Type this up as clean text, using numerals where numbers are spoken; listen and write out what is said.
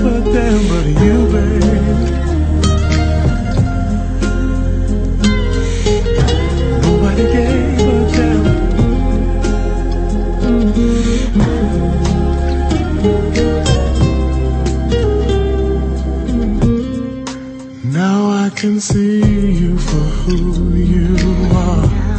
gave a damn but you, babe. Nobody gave a damn. Now I can see you for who you are.